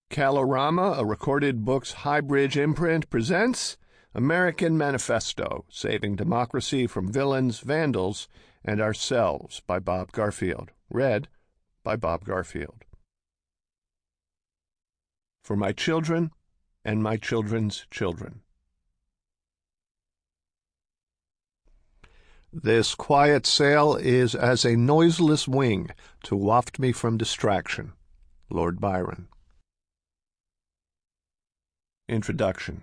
Kalorama, a Recorded Books Highbridge imprint, presents American Manifesto, Saving Democracy from Villains, Vandals, and Ourselves by Bob Garfield. Read by Bob Garfield. For my children and my children's children. This quiet sail is as a noiseless wing to waft me from distraction. Lord Byron. Introduction.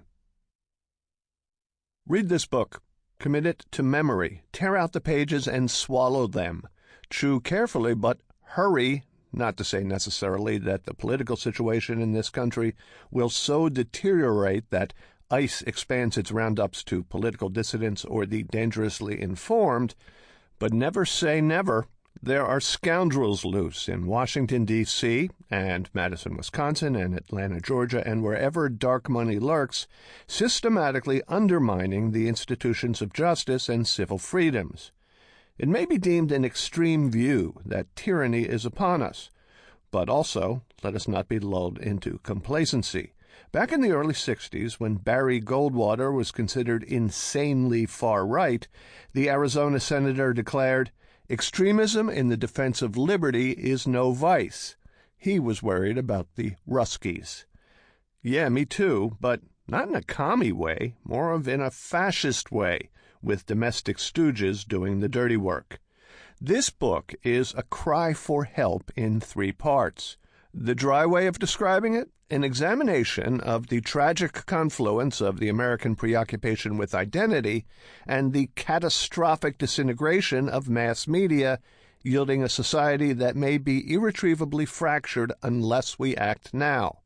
Read this book. Commit it to memory. Tear out the pages and swallow them. Chew carefully, but hurry, not to say necessarily that the political situation in this country will so deteriorate that ICE expands its roundups to political dissidents or the dangerously informed, but never say never. There are scoundrels loose in Washington, D.C., and Madison, Wisconsin, and Atlanta, Georgia, and wherever dark money lurks, systematically undermining the institutions of justice and civil freedoms. It may be deemed an extreme view that tyranny is upon us, but also let us not be lulled into complacency. Back in the early 60s, when Barry Goldwater was considered insanely far-right, the Arizona senator declared, "Extremism in the defense of liberty is no vice." He was worried about the Ruskies. Yeah, me too, but not in a commie way, more of in a fascist way, with domestic stooges doing the dirty work. This book is a cry for help in 3 parts. The dry way of describing it? An examination of the tragic confluence of the American preoccupation with identity and the catastrophic disintegration of mass media, yielding a society that may be irretrievably fractured unless we act now.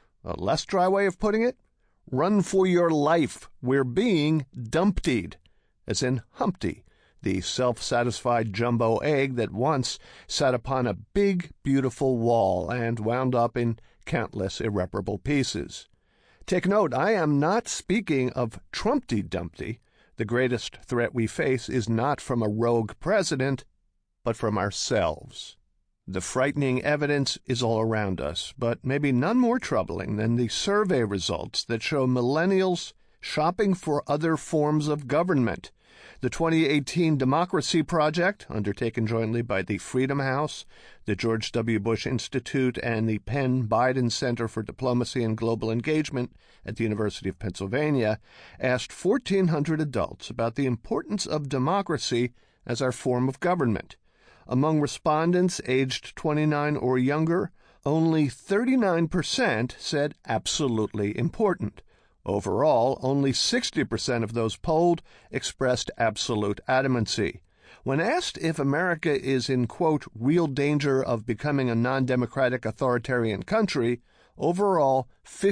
A less dry way of putting it? Run for your life. We're being dumptied, as in Humpty, the self-satisfied jumbo egg that once sat upon a big, beautiful wall and wound up in countless irreparable pieces. Take note, I am not speaking of Trumpty Dumpty. The greatest threat we face is not from a rogue president, but from ourselves. The frightening evidence is all around us, but maybe none more troubling than the survey results that show millennials shopping for other forms of government. The 2018 Democracy Project, undertaken jointly by the Freedom House, the George W. Bush Institute, and the Penn Biden Center for Diplomacy and Global Engagement at the University of Pennsylvania, asked 1,400 adults about the importance of democracy as our form of government. Among respondents aged 29 or younger, only 39% said absolutely important. Overall, only 60% of those polled expressed absolute adamancy. When asked if America is in, quote, real danger of becoming a non-democratic authoritarian country, overall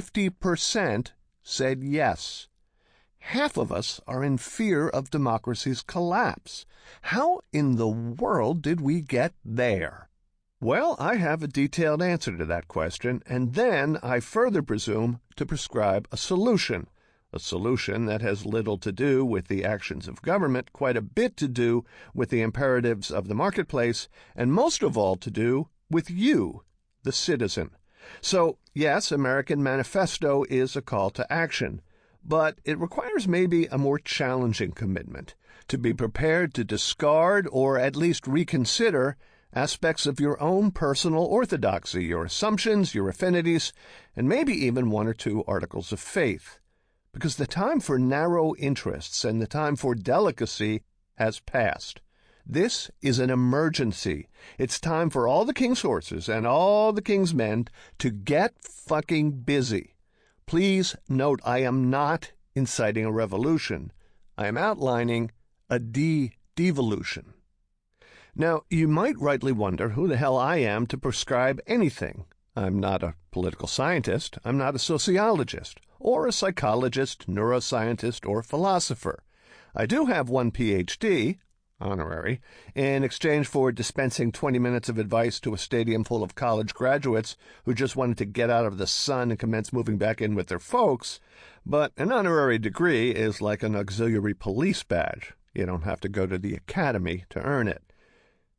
50% said yes. Half of us are in fear of democracy's collapse. How in the world did we get there? Well, I have a detailed answer to that question, and then I further presume to prescribe a solution that has little to do with the actions of government, quite a bit to do with the imperatives of the marketplace, and most of all to do with you, the citizen. So, yes, American Manifesto is a call to action, but it requires maybe a more challenging commitment, to be prepared to discard or at least reconsider aspects of your own personal orthodoxy, your assumptions, your affinities, and maybe even 1 or 2 articles of faith. Because the time for narrow interests and the time for delicacy has passed. This is an emergency. It's time for all the king's horses and all the king's men to get fucking busy. Please note, I am not inciting a revolution. I am outlining a devolution. Now, you might rightly wonder who the hell I am to prescribe anything. I'm not a political scientist. I'm not a sociologist, or a psychologist, neuroscientist, or philosopher. I do have 1 PhD, honorary, in exchange for dispensing 20 minutes of advice to a stadium full of college graduates who just wanted to get out of the sun and commence moving back in with their folks. But an honorary degree is like an auxiliary police badge. You don't have to go to the academy to earn it.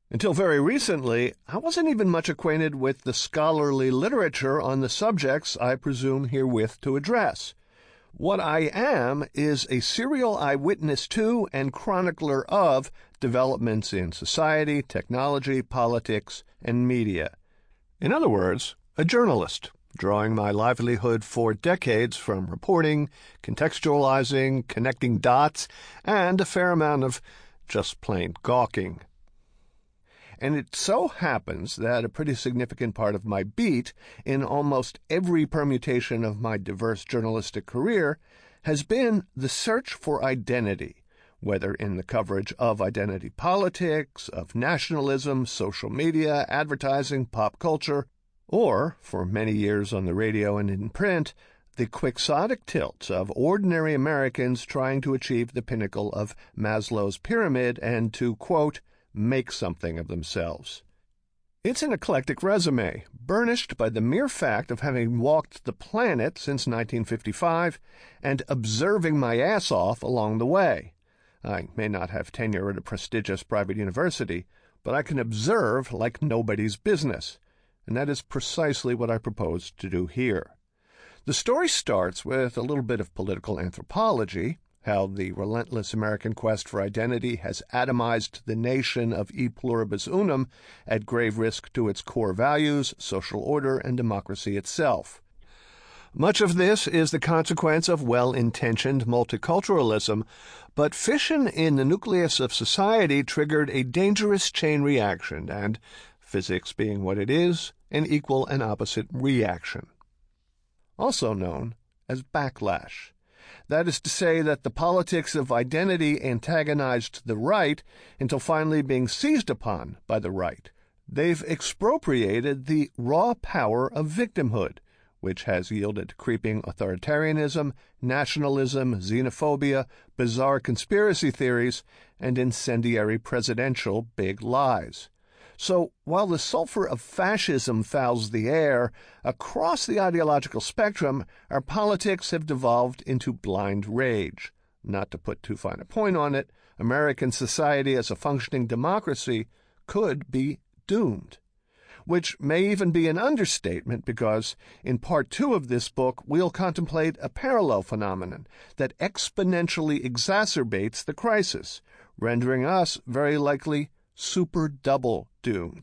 Until very recently, I wasn't even much acquainted with the scholarly literature on the subjects I presume herewith to address. What I am is a serial eyewitness to and chronicler of developments in society, technology, politics, and media. In other words, a journalist, drawing my livelihood for decades from reporting, contextualizing, connecting dots, and a fair amount of just plain gawking. And it so happens that a pretty significant part of my beat in almost every permutation of my diverse journalistic career has been the search for identity, whether in the coverage of identity politics, of nationalism, social media, advertising, pop culture, or, for many years on the radio and in print, the quixotic tilts of ordinary Americans trying to achieve the pinnacle of Maslow's pyramid and to, quote, make something of themselves. It's an eclectic resume, burnished by the mere fact of having walked the planet since 1955 and observing my ass off along the way. I may not have tenure at a prestigious private university, but I can observe like nobody's business, and that is precisely what I propose to do here. The story starts with a little bit of political anthropology, how the relentless American quest for identity has atomized the nation of e pluribus unum at grave risk to its core values, social order, and democracy itself. Much of this is the consequence of well-intentioned multiculturalism, but fission in the nucleus of society triggered a dangerous chain reaction, and, physics being what it is, an equal and opposite reaction, also known as backlash. That is to say that the politics of identity antagonized the right until finally being seized upon by the right. They've expropriated the raw power of victimhood, which has yielded creeping authoritarianism, nationalism, xenophobia, bizarre conspiracy theories, and incendiary presidential big lies. So, while the sulfur of fascism fouls the air, across the ideological spectrum, our politics have devolved into blind rage. Not to put too fine a point on it, American society as a functioning democracy could be doomed. Which may even be an understatement because, in Part 2 of this book, we'll contemplate a parallel phenomenon that exponentially exacerbates the crisis, rendering us, very likely, super-double doomed.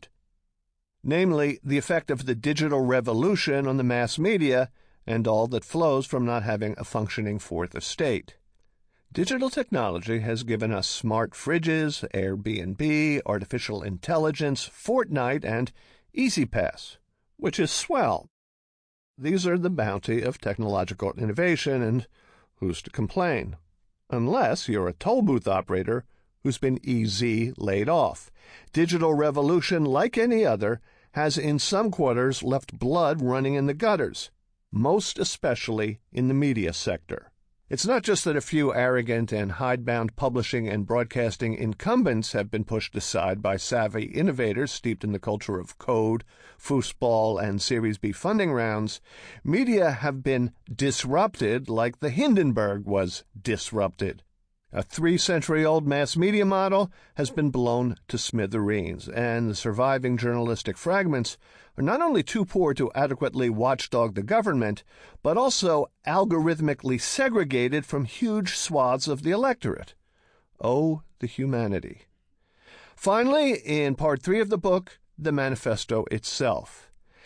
Namely, the effect of the digital revolution on the mass media and all that flows from not having a functioning fourth estate. Digital technology has given us smart fridges, Airbnb, artificial intelligence, Fortnite, and EasyPass, which is swell. These are the bounty of technological innovation, and who's to complain? Unless you're a toll booth operator who's been laid off. Digital revolution, like any other, has in some quarters left blood running in the gutters, most especially in the media sector. It's not just that a few arrogant and hidebound publishing and broadcasting incumbents have been pushed aside by savvy innovators steeped in the culture of code, foosball, and Series B funding rounds. Media have been disrupted like the Hindenburg was disrupted. A 3-century-old mass media model has been blown to smithereens, and the surviving journalistic fragments are not only too poor to adequately watchdog the government, but also algorithmically segregated from huge swaths of the electorate. Oh, the humanity. Finally, in Part 3 of the book, the manifesto itself.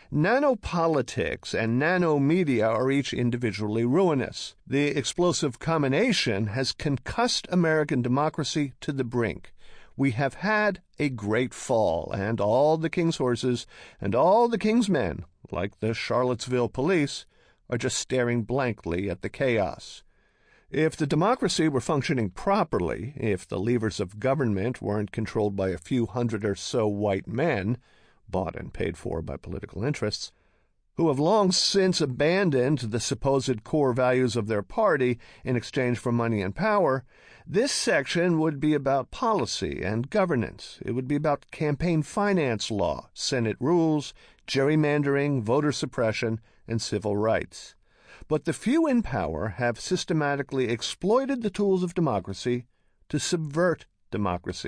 Nanopolitics and nanomedia are each individually ruinous. The explosive combination has concussed American democracy to the brink. We have had a great fall, and all the king's horses and all the king's men, like the Charlottesville police, are just staring blankly at the chaos. If the democracy were functioning properly, if the levers of government weren't controlled by a few hundred or so white men, bought and paid for by political interests, who have long since abandoned the supposed core values of their party in exchange for money and power, this section would be about policy and governance. It would be about campaign finance law, Senate rules, gerrymandering, voter suppression, and civil rights. But the few in power have systematically exploited the tools of democracy to subvert democracy.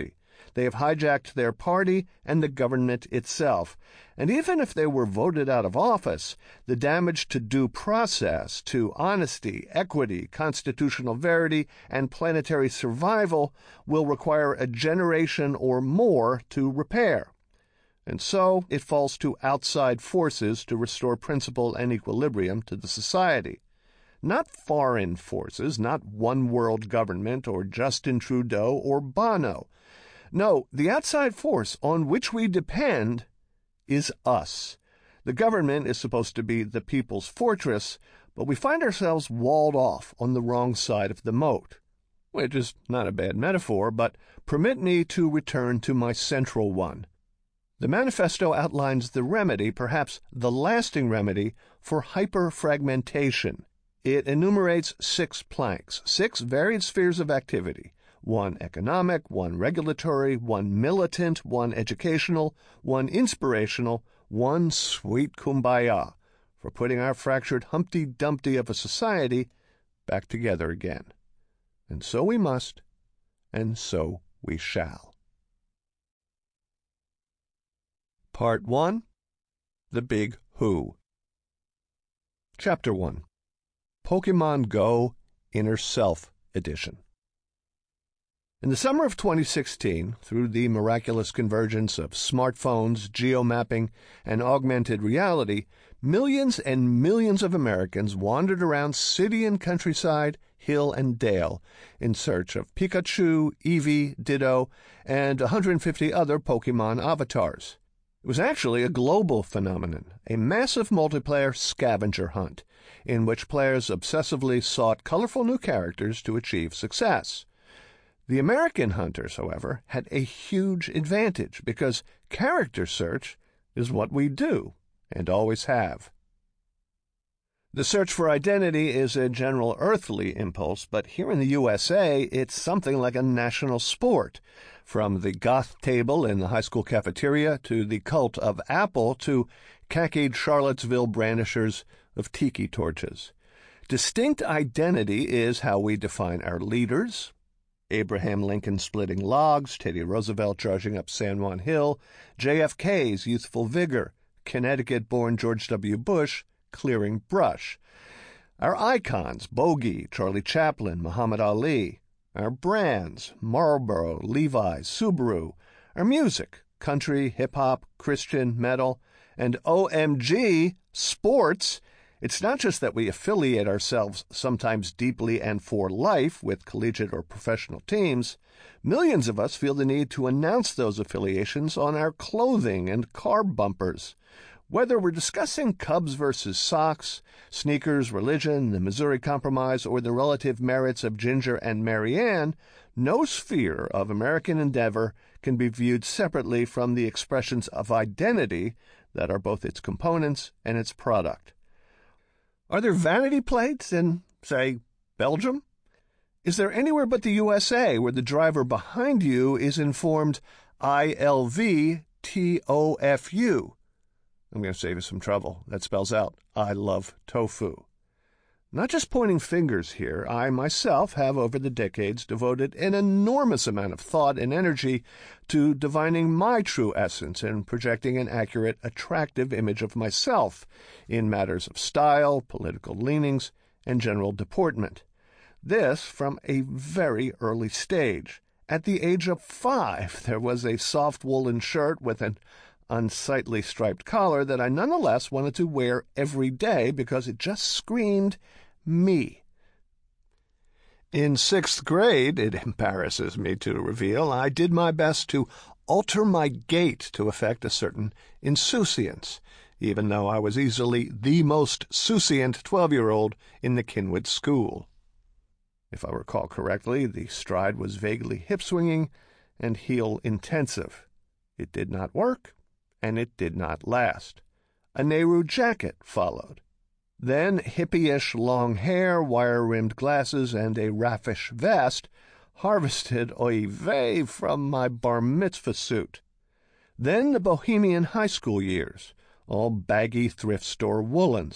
They have hijacked their party and the government itself. And even if they were voted out of office, the damage to due process, to honesty, equity, constitutional verity, and planetary survival will require a generation or more to repair. And so it falls to outside forces to restore principle and equilibrium to the society. Not foreign forces, not one world government or Justin Trudeau or Bono. No, the outside force on which we depend is us. The government is supposed to be the people's fortress, but we find ourselves walled off on the wrong side of the moat. Which is not a bad metaphor, but permit me to return to my central one. The manifesto outlines the remedy, perhaps the lasting remedy, for hyperfragmentation. It enumerates 6 planks, 6 varied spheres of activity, 1 economic, 1 regulatory, 1 militant, 1 educational, 1 inspirational, 1 sweet kumbaya, for putting our fractured Humpty Dumpty of a society back together again. And so we must, and so we shall. Part 1. The Big Who. Chapter 1. Pokemon Go Inner Self Edition. In the summer of 2016, through the miraculous convergence of smartphones, geomapping, and augmented reality, millions and millions of Americans wandered around city and countryside, hill and dale, in search of Pikachu, Eevee, Ditto, and 150 other Pokemon avatars. It was actually a global phenomenon, a massive multiplayer scavenger hunt, in which players obsessively sought colorful new characters to achieve success. The American hunters, however, had a huge advantage because character search is what we do and always have. The search for identity is a general earthly impulse, but here in the USA, it's something like a national sport. From the goth table in the high school cafeteria to the cult of Apple to khakied Charlottesville brandishers of tiki torches. Distinct identity is how we define our leaders. Abraham Lincoln splitting logs, Teddy Roosevelt charging up San Juan Hill, JFK's youthful vigor, Connecticut-born George W. Bush clearing brush. Our icons, Bogey, Charlie Chaplin, Muhammad Ali. Our brands, Marlboro, Levi's, Subaru. Our music, country, hip-hop, Christian, metal. And OMG, sports. It's not just that we affiliate ourselves sometimes deeply and for life with collegiate or professional teams. Millions of us feel the need to announce those affiliations on our clothing and car bumpers. Whether we're discussing Cubs versus Sox, sneakers, religion, the Missouri Compromise, or the relative merits of Ginger and Marianne, no sphere of American endeavor can be viewed separately from the expressions of identity that are both its components and its product. Are there vanity plates in, say, Belgium? Is there anywhere but the USA where the driver behind you is informed ILVTOFU? I'm going to save you some trouble. That spells out, I love tofu. Not just pointing fingers here, I myself have over the decades devoted an enormous amount of thought and energy to divining my true essence and projecting an accurate, attractive image of myself in matters of style, political leanings, and general deportment. This from a very early stage. At the age of 5, there was a soft woolen shirt with an unsightly striped collar that I nonetheless wanted to wear every day because it just screamed me. In 6th grade, it embarrasses me to reveal, I did my best to alter my gait to effect a certain insouciance, even though I was easily the most souciant 12-year-old in the Kinwood school. If I recall correctly, the stride was vaguely hip-swinging and heel-intensive. It did not work, and it did not last. A Nehru jacket followed. Then hippie-ish long hair, wire-rimmed glasses, and a raffish vest harvested oy vey from my bar mitzvah suit. Then the bohemian high school years, all baggy thrift store woolens,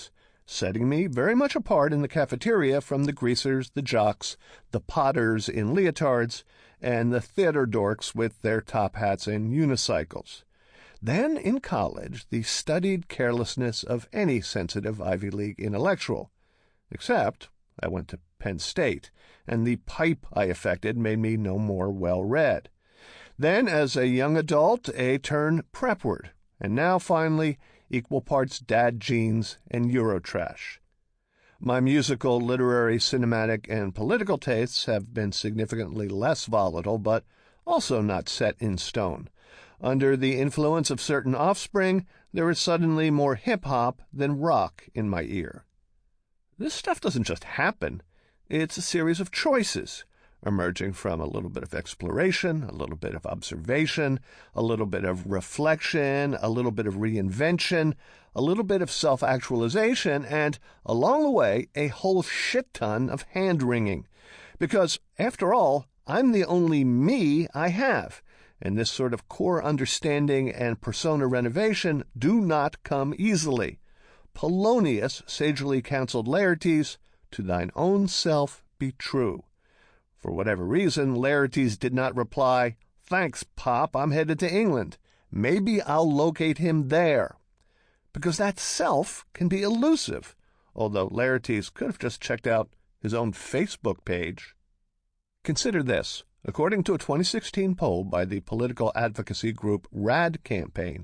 setting me very much apart in the cafeteria from the greasers, the jocks, the potters in leotards, and the theater dorks with their top hats and unicycles. Then, in college, the studied carelessness of any sensitive Ivy League intellectual. Except I went to Penn State, and the pipe I affected made me no more well-read. Then, as a young adult, a turn prepward, and now, finally, equal parts dad jeans and Eurotrash. My musical, literary, cinematic, and political tastes have been significantly less volatile, but also not set in stone. Under the influence of certain offspring, there is suddenly more hip-hop than rock in my ear. This stuff doesn't just happen. It's a series of choices, emerging from a little bit of exploration, a little bit of observation, a little bit of reflection, a little bit of reinvention, a little bit of self-actualization, and, along the way, a whole shit-ton of hand-wringing. Because, after all, I'm the only me I have, and this sort of core understanding and persona renovation do not come easily. Polonius sagely counseled Laertes, "To thine own self be true." For whatever reason, Laertes did not reply, "Thanks, Pop, I'm headed to England. Maybe I'll locate him there." Because that self can be elusive, although Laertes could have just checked out his own Facebook page. Consider this. According to a 2016 poll by the political advocacy group RAD Campaign,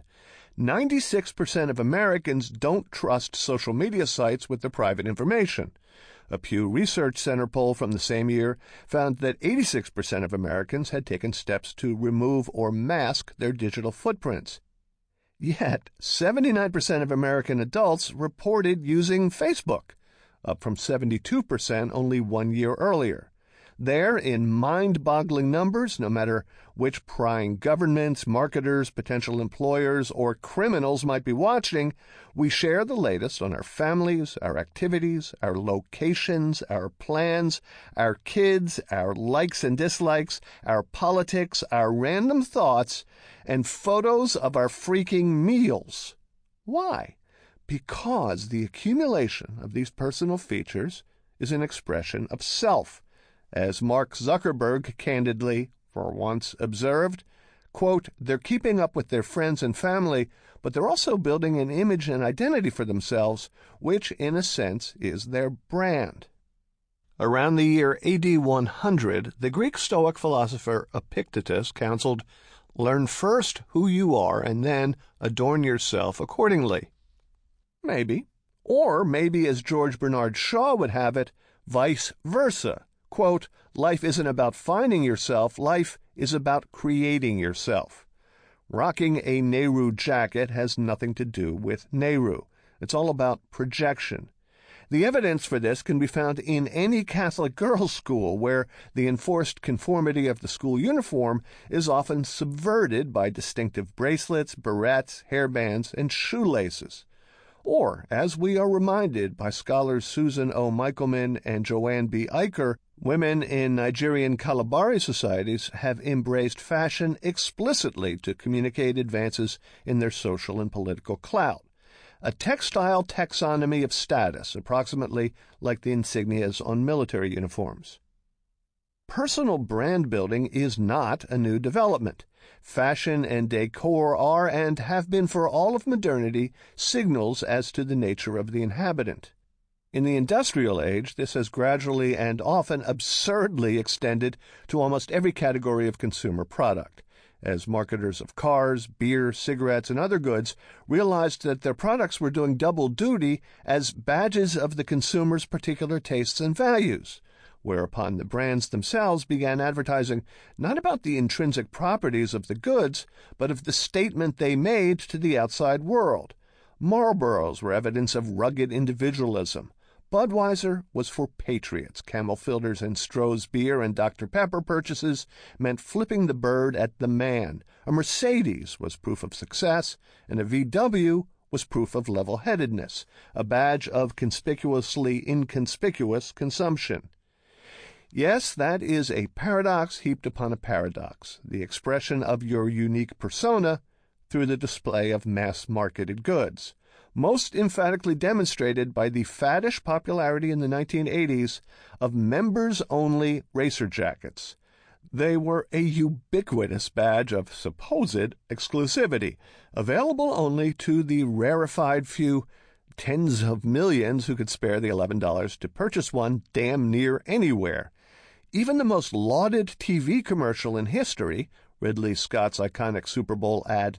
96% of Americans don't trust social media sites with their private information. A Pew Research Center poll from the same year found that 86% of Americans had taken steps to remove or mask their digital footprints. Yet, 79% of American adults reported using Facebook, up from 72% only 1 year earlier. There, in mind-boggling numbers, no matter which prying governments, marketers, potential employers, or criminals might be watching, we share the latest on our families, our activities, our locations, our plans, our kids, our likes and dislikes, our politics, our random thoughts, and photos of our freaking meals. Why? Because the accumulation of these personal features is an expression of self. As Mark Zuckerberg candidly, for once, observed, quote, "They're keeping up with their friends and family, but they're also building an image and identity for themselves, which, in a sense, is their brand." Around the year AD 100, the Greek Stoic philosopher Epictetus counseled, "Learn first who you are, and then adorn yourself accordingly." Maybe. Or maybe, as George Bernard Shaw would have it, vice versa. Quote, "Life isn't about finding yourself, life is about creating yourself." Rocking a Nehru jacket has nothing to do with Nehru. It's all about projection. The evidence for this can be found in any Catholic girls' school, where the enforced conformity of the school uniform is often subverted by distinctive bracelets, barrettes, hairbands, and shoelaces. Or, as we are reminded by scholars Susan O. Michelman and Joanne B. Eicher, women in Nigerian Kalabari societies have embraced fashion explicitly to communicate advances in their social and political clout. A textile taxonomy of status, approximately like the insignias on military uniforms. Personal brand building is not a new development. Fashion and decor are and have been for all of modernity signals as to the nature of the inhabitant. In the industrial age, this has gradually and often absurdly extended to almost every category of consumer product, as marketers of cars, beer, cigarettes, and other goods realized that their products were doing double duty as badges of the consumer's particular tastes and values, whereupon the brands themselves began advertising not about the intrinsic properties of the goods, but of the statement they made to the outside world. Marlboros were evidence of rugged individualism. Budweiser was for patriots. Camel Filters and Stroh's beer and Dr. Pepper purchases meant flipping the bird at the man. A Mercedes was proof of success, and a VW was proof of level-headedness, a badge of conspicuously inconspicuous consumption. Yes, that is a paradox heaped upon a paradox, the expression of your unique persona through the display of mass-marketed goods. most emphatically demonstrated by the faddish popularity in the 1980s of members-only racer jackets. They were a ubiquitous badge of supposed exclusivity, available only to the rarefied few tens of millions who could spare the $11 to purchase one damn near anywhere. Even the most lauded TV commercial in history, Ridley Scott's iconic Super Bowl ad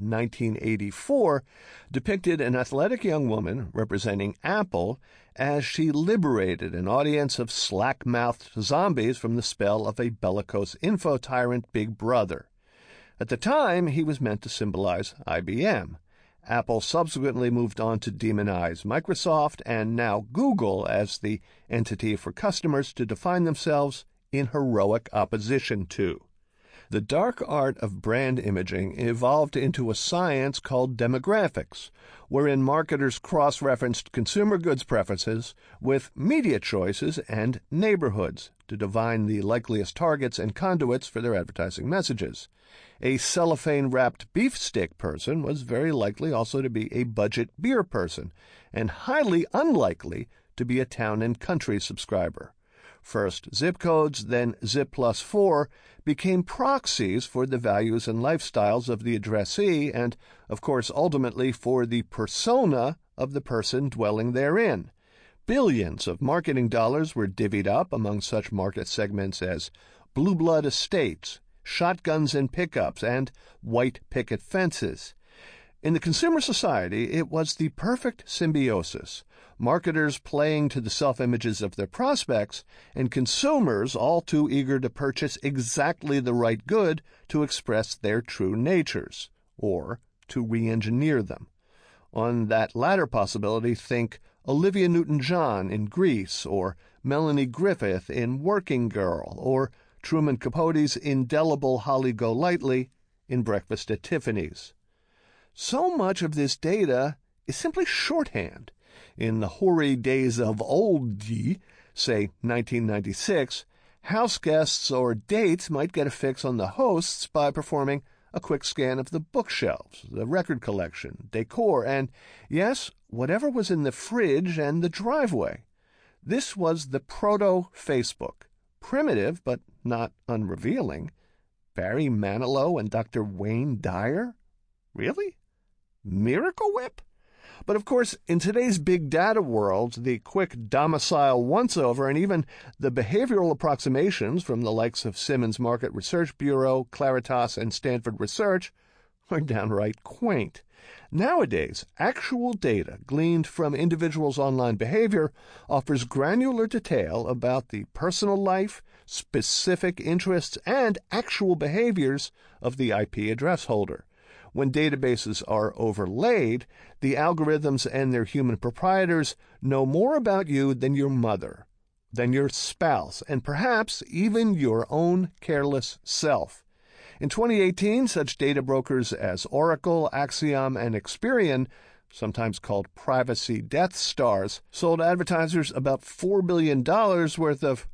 1984, depicted an athletic young woman representing Apple as she liberated an audience of slack-mouthed zombies from the spell of a bellicose info-tyrant Big Brother. At the time, he was meant to symbolize IBM. Apple subsequently moved on to demonize Microsoft and now Google as the entity for customers to define themselves in heroic opposition to. The dark art of brand imaging evolved into a science called demographics, wherein marketers cross-referenced consumer goods preferences with media choices and neighborhoods to divine the likeliest targets and conduits for their advertising messages. A cellophane-wrapped beefsteak person was very likely also to be a budget beer person, and highly unlikely to be a town and country subscriber. First zip codes, then Zip Plus 4, became proxies for the values and lifestyles of the addressee and, of course, ultimately for the persona of the person dwelling therein. Billions of marketing dollars were divvied up among such market segments as blue blood estates, shotguns and pickups, and white picket fences. In the consumer society, it was the perfect symbiosis. Marketers playing to the self-images of their prospects, and consumers all too eager to purchase exactly the right good to express their true natures, or to re-engineer them. On that latter possibility, think Olivia Newton-John in Grease, or Melanie Griffith in Working Girl, or Truman Capote's indelible Holly Golightly in Breakfast at Tiffany's. So much of this data is simply shorthand. In the hoary days of oldie, say 1996, house guests or dates might get a fix on the hosts by performing a quick scan of the bookshelves, the record collection, decor, and, yes, whatever was in the fridge and the driveway. This was the proto-Facebook. Primitive, but not unrevealing. Barry Manilow and Dr. Wayne Dyer? Really? Miracle Whip? But of course, in today's big data world, the quick domicile once-over and even the behavioral approximations from the likes of Simmons Market Research Bureau, Claritas, and Stanford Research are downright quaint. Nowadays, actual data gleaned from individuals' online behavior offers granular detail about the personal life, specific interests, and actual behaviors of the IP address holder. When databases are overlaid, the algorithms and their human proprietors know more about you than your mother, than your spouse, and perhaps even your own careless self. In 2018, such data brokers as Oracle, Axiom, and Experian, sometimes called privacy death stars, sold advertisers about $4 billion worth of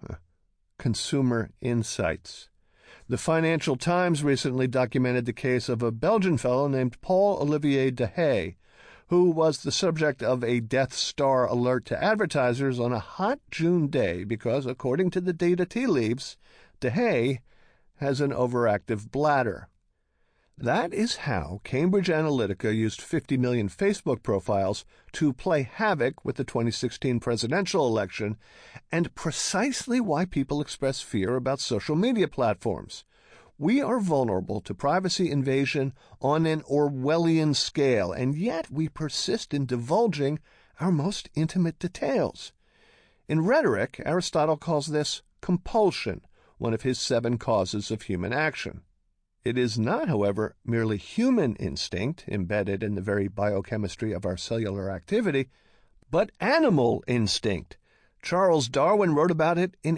consumer insights. The Financial Times recently documented the case of a Belgian fellow named Paul-Olivier Dehaye, who was the subject of a Death Star alert to advertisers on a hot June day because, according to the data tea leaves, Dehaye has an overactive bladder. That is how Cambridge Analytica used 50 million Facebook profiles to play havoc with the 2016 presidential election, and precisely why people express fear about social media platforms. We are vulnerable to privacy invasion on an Orwellian scale, and yet we persist in divulging our most intimate details. In rhetoric, Aristotle calls this compulsion, one of his 7 causes of human action. It is not, however, merely human instinct embedded in the very biochemistry of our cellular activity, but animal instinct. Charles Darwin wrote about it in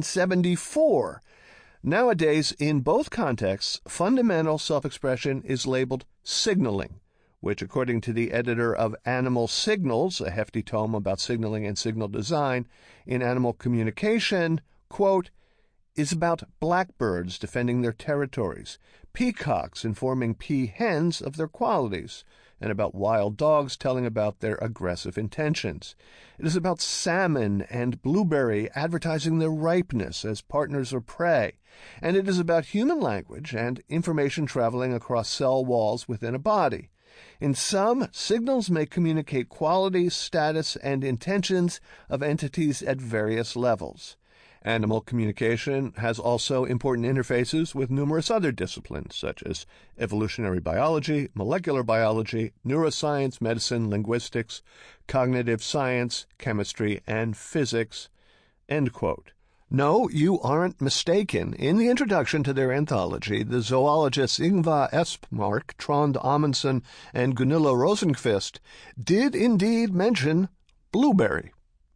1874. Nowadays, in both contexts, fundamental self-expression is labeled signaling, which, according to the editor of Animal Signals, a hefty tome about signaling and signal design in animal communication, quote, is about blackbirds defending their territories, peacocks informing peahens of their qualities, and about wild dogs telling about their aggressive intentions. It is about salmon and blueberry advertising their ripeness as partners of prey, and it is about human language and information traveling across cell walls within a body. In sum, signals may communicate qualities, status, and intentions of entities at various levels. Animal communication has also important interfaces with numerous other disciplines, such as evolutionary biology, molecular biology, neuroscience, medicine, linguistics, cognitive science, chemistry, and physics." End quote. No, you aren't mistaken. In the introduction to their anthology, the zoologists Ingvar Espmark, Trond Amundsen, and Gunilla Rosenqvist did indeed mention blueberry.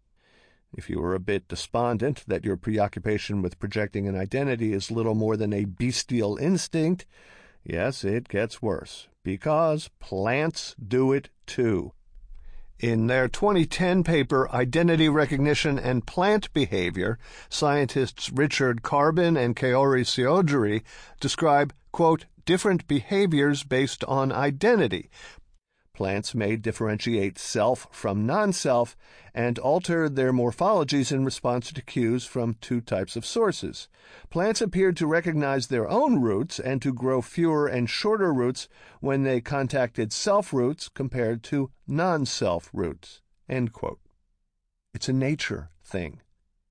If you are a bit despondent that your preoccupation with projecting an identity is little more than a bestial instinct, yes, it gets worse, because plants do it too. In their 2010 paper, Identity Recognition and Plant Behavior, scientists Richard Carbon and Kaori Siodjiri describe, quote, different behaviors based on identity. Plants may differentiate self from non-self and alter their morphologies in response to cues from two types of sources. Plants appeared to recognize their own roots and to grow fewer and shorter roots when they contacted self-roots compared to non-self roots. End quote. It's a nature thing.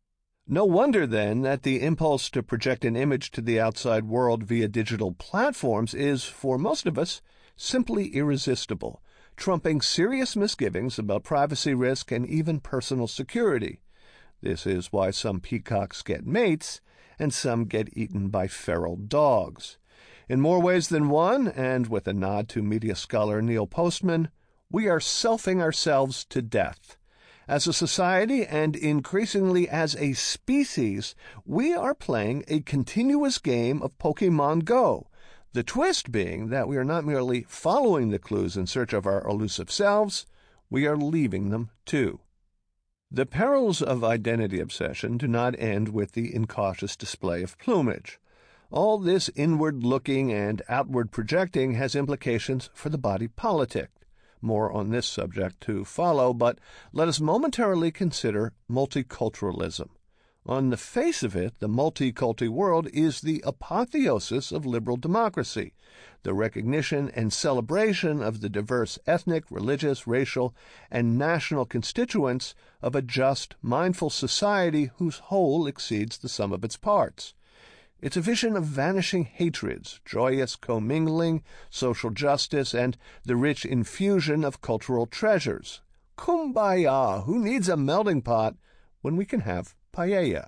No wonder, then, that the impulse to project an image to the outside world via digital platforms is, for most of us, simply irresistible, trumping serious misgivings about privacy risk and even personal security. This is why some peacocks get mates and some get eaten by feral dogs. In more ways than one, and with a nod to media scholar Neil Postman, we are selfing ourselves to death. As a society, and increasingly as a species, we are playing a continuous game of Pokemon Go. The twist being that we are not merely following the clues in search of our elusive selves, we are leaving them too. The perils of identity obsession do not end with the incautious display of plumage. All this inward-looking and outward-projecting has implications for the body politic. More on this subject to follow, but let us momentarily consider multiculturalism. On the face of it, the multiculti world is the apotheosis of liberal democracy, the recognition and celebration of the diverse ethnic, religious, racial, and national constituents of a just, mindful society whose whole exceeds the sum of its parts. It's a vision of vanishing hatreds, joyous commingling, social justice, and the rich infusion of cultural treasures. Kumbaya! Who needs a melting pot when we can have paella?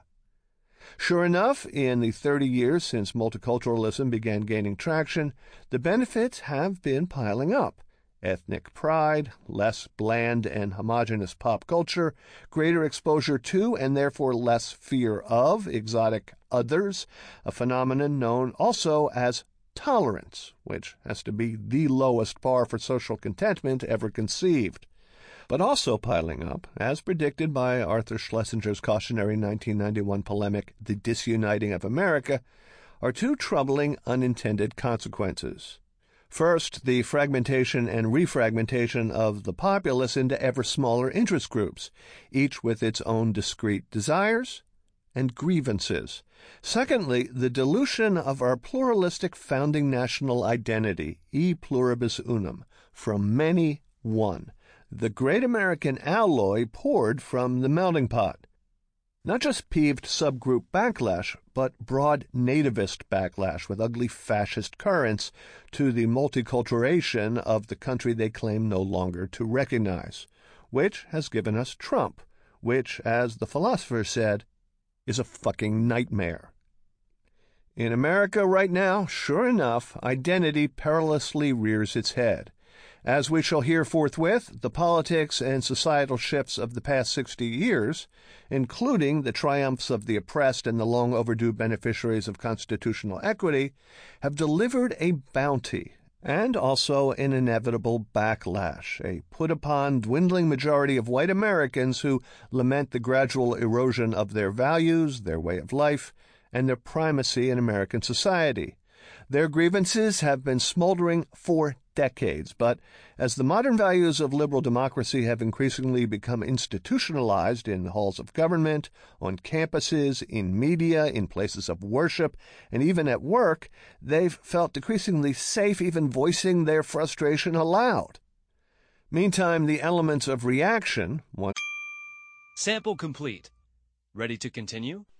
Sure enough, in the 30 years since multiculturalism began gaining traction, the benefits have been piling up. Ethnic pride, less bland and homogeneous pop culture, greater exposure to and therefore less fear of exotic others, a phenomenon known also as tolerance, which has to be the lowest bar for social contentment ever conceived. But also piling up, as predicted by Arthur Schlesinger's cautionary 1991 polemic, The Disuniting of America, are two troubling unintended consequences. First, the fragmentation and refragmentation of the populace into ever smaller interest groups, each with its own discrete desires and grievances. Secondly, the dilution of our pluralistic founding national identity, e pluribus unum, from many one, the great American alloy poured from the melting pot. Not just peeved subgroup backlash, but broad nativist backlash with ugly fascist currents to the multiculturation of the country they claim no longer to recognize, which has given us Trump, which, as the philosopher said, is a fucking nightmare. In America right now, sure enough, identity perilously rears its head. As we shall hear forthwith, the politics and societal shifts of the past 60 years, including the triumphs of the oppressed and the long-overdue beneficiaries of constitutional equity, have delivered a bounty and also an inevitable backlash, a put-upon dwindling majority of white Americans who lament the gradual erosion of their values, their way of life, and their primacy in American society. Their grievances have been smoldering for decades. But as the modern values of liberal democracy have increasingly become institutionalized in halls of government, on campuses, in media, in places of worship, and even at work, they've felt decreasingly safe even voicing their frustration aloud. Meantime, the elements of reaction... Sample complete. Ready to continue?